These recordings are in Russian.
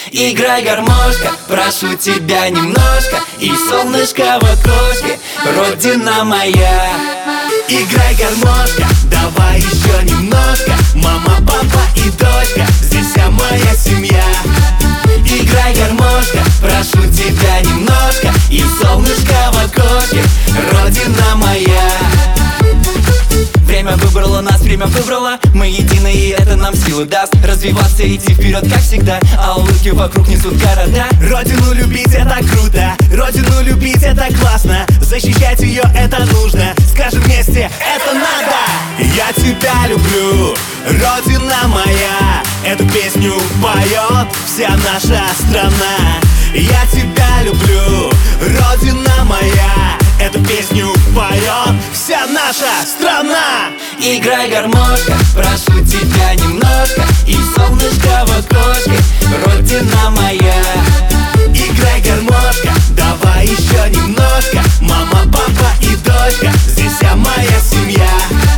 Играй, гармошка, прошу тебя немножко, и солнышко в окошке, родина моя. Играй, гармошка, давай еще немножко, мама, папа и дочка, здесь вся моя семья. Играй, гармошка, прошу тебя немножко, и солнышко в окошке, родина моя. Время выбрало нас, время выбрало, мы едины, и это нам силы даст развиваться, идти вперед, как всегда, а улыбки вокруг несут города. Родину любить это круто, родину любить это классно, защищать ее это нужно, скажем вместе, это надо. Я тебя люблю, родина моя, эту песню поет вся наша страна. Я тебя люблю, родина моя, эту песню поет вся наша страна. Играй, гармошка, прошу тебя немножко, и солнышко в окошке, родина моя. Играй, гармошка, давай еще немножко, мама, папа и дочка, здесь вся моя семья.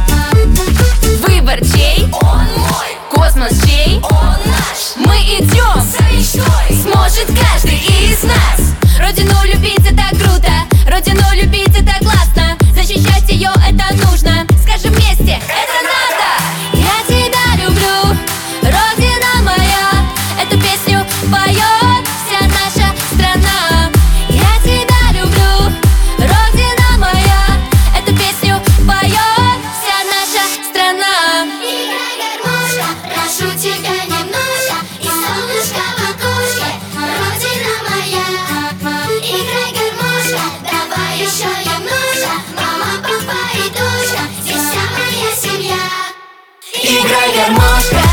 Выбор чей? Он мой. Космос чей? Он наш. Мы идем За мечтой. сможет каждый из нас. Родину любить это круто, родину любить это классно, защищать ее это нужно, скажем вместе, это надо. Я тебя люблю, родина моя, эту песню поет вся наша страна. Я тебя люблю, родина моя, эту песню поет вся наша страна. Играй, гармошка, прошу тебя немножко, и солнышко в окошке, родина моя. Играй, гармошка, давай еще немножко, мама, папа и дочка, здесь вся моя семья. Играй, гармошка,